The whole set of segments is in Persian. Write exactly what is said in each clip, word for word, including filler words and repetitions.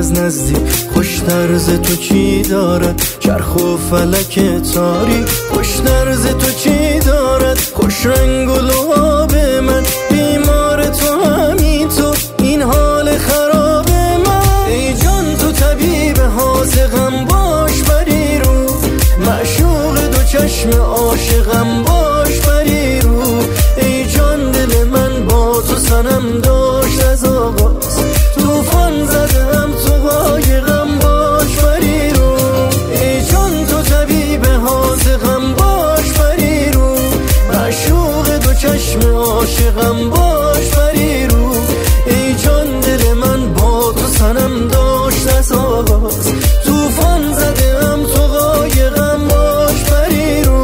از نزدیک خوش طرز تو چی دارد، چرخ و فلک تاری خوش طرز تو چی دارد، خوش رنگ و لعاب من بیمار تو همین تو این حال خراب من. ای جان تو طبیب حاذقم باش بری رو، معشوق دو چشم عاشقم باش بری رو. ای جان دل من با تو صنم داشت از آغاز، توفان زدم تو قایقم باش بری رو. ای جان تو طبیب حاذقم باش بری رو، معشوق دو چشم عاشقم باش بری رو. ای جان دل من با تو صنم داشت از آغاز، توفان زدم تو قایقم باش بری رو.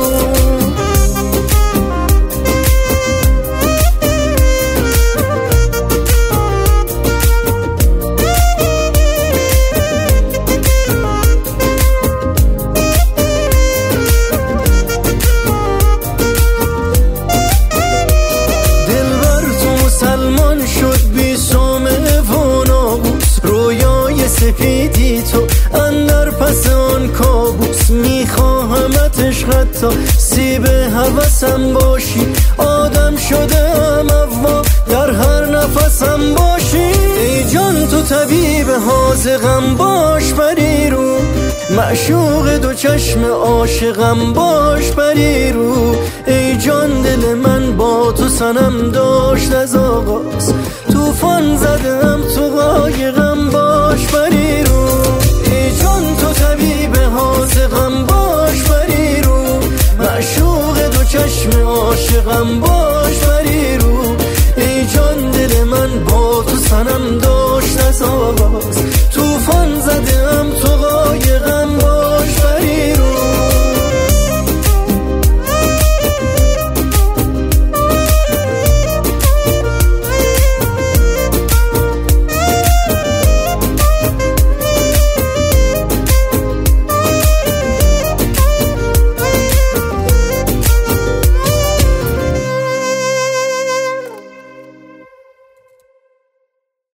مسلمان شد بی سومه و ناموس، رویای سپیدی تو اندر پس آن کابوس. میخواهمت عشقت تا سیب هوسم باشی، آدم شدم اوا در هر نفسم باشی. ای جان تو طبیب حاذقم باش بری رو، معشوق دو چشم عاشقم باش بری رو. ای جان دل من با تو صنم داشت از آغاز، توفان زدم تو قایقم باش بری رو.